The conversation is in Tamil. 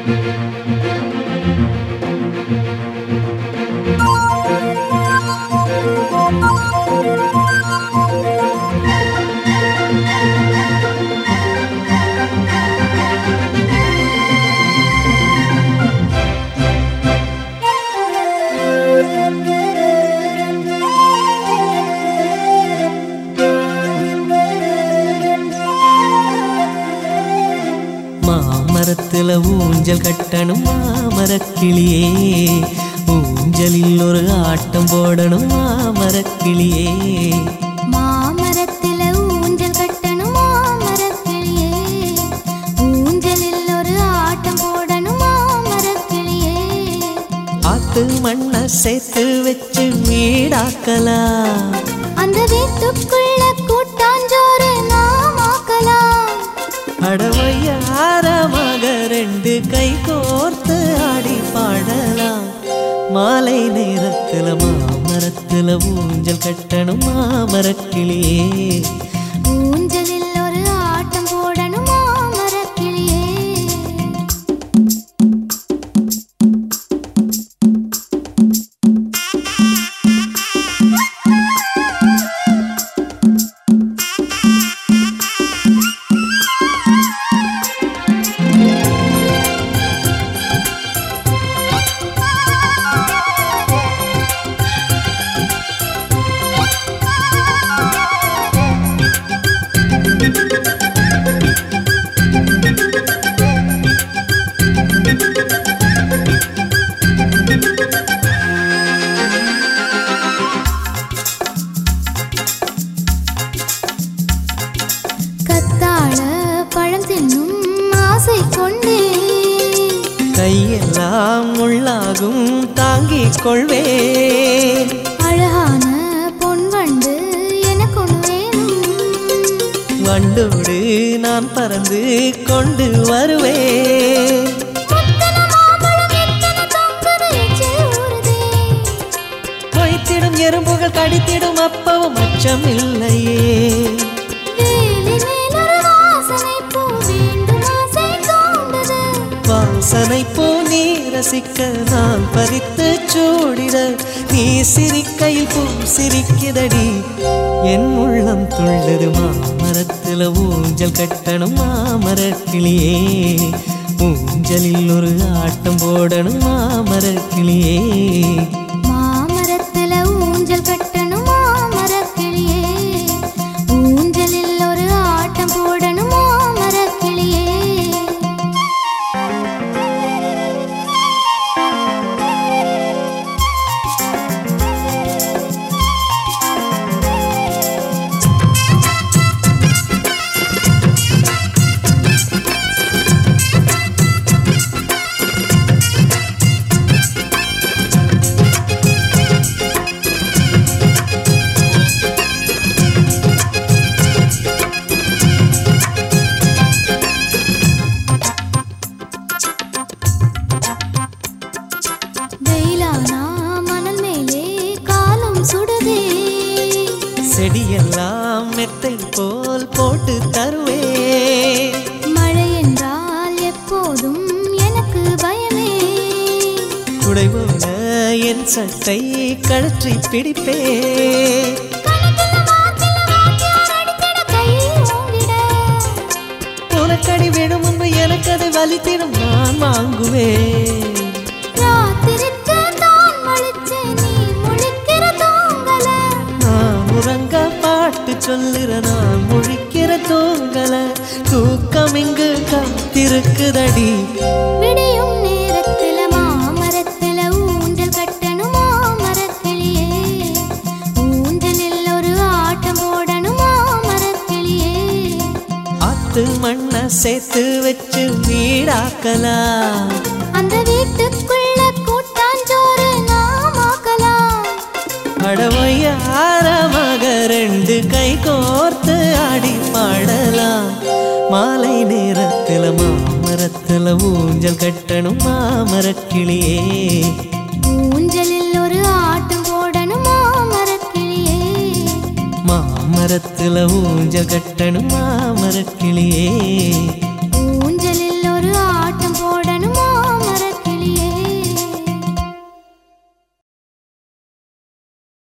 மாமரத்துல ஊஞ்சல் கட்டணும் மாமரக்கிளியே, ஊஞ்சலில் ஒரு ஆட்டம் போடணும் மாமரக்கிளியே. மாமரத்துல ஊஞ்சல் கட்டணும் மாமரக்கிளியே, ஊஞ்சலில் ஒரு ஆட்டம் போடணும் மாமரக்கிளியே. ஆத்து மண்ண சேர்த்து வச்சு வீடாக்கலாம், அந்த வீட்டுக்குள்ள கூட்டாஞ்சோறு நாமாக்கலாம். அடவையாரமாக ரெண்டு கை கோர்த்து ஆடி பாடலாம். மாலை நேரத்துல மாமரத்துல ஊஞ்சல் கட்டணும் மாமரக்கிளியே, ஊஞ்சலில் ஒரு ஆட்டம் போடணும் மாமரக்கிளியே. கத்தாழ பழம் தின்னும் ஆசை கொண்டே, கையெல்லாம் முள்ளாகும் தாங்கிக் கொள்வேன். அழகான பொன் வண்டு எனக்கொன்று வேணும், வண்டோடு நான் பறந்து கொண்டு வருவேன். மொய்த்திடும் எறும்புகள் கடித்திடும் அப்பவும் அச்சம் இல்லையே. வாசனை பூ நீ ரசிக்க நான் பறித்து சூடிட, நீ சிரிக்கையில் பூ சிரிக்குதடி என் உள்ளம் துள்ளது. மாமரத்துல ஊஞ்சல் கட்டணும் மாமரக்கிளியே, ஊஞ்சலில் ஒரு ஆட்டம் போடணும் மாமரக்கிளியே. மாமரத்துல ஊஞ்சல் கட்டணும் மாமரக்கிளியே, ஊஞ்சலில் ஒரு ஆட்டம் போடணும் மாமரக்கிளியே. செடியெல்லாம் மெத்தை போல் போட்டு தருவே, மழை என்றால் எப்போதும் எனக்கு பயமே. குடை போல என் சட்டை கழற்றி பிடிப்பே, உனக்கடி விடும் முன்பு எனக்கு அது வலித்திடும் நான் வாங்குவேன். உறங்க பாட்டு சொல்லுற நான் முழிக்கிற தூங்கல, தூக்கம் இங்கு காத்திருக்குதடி. விடியும் நேரத்துல மாமரத்துல ஊஞ்சல் கட்டணும் மாமரக்கிளியே, ஊஞ்சலில் ஒரு ஆட்டம் போடணும் மாமரக்கிளியே. ஆத்து மண்ண சேர்த்து வச்சு வீடாக்கலாம், அந்த வீட்டுக்குள்ள கூட்டாஞ்சோறு நாமாக்கலாம். அடவையாரமாக ரெண்டு கை கோர்த்து ஆடி பாடலாம். மாலை நேரத்துல மாமரத்துல ஊஞ்சல் கட்டணும் மாமரக்கிளியே, ஊஞ்சலில் ஒரு ஆட்டம் போடணும் மாமரக்கிளியே. மாமரத்துல ஊஞ்சல் கட்டணும் மாமரக்கிளியே.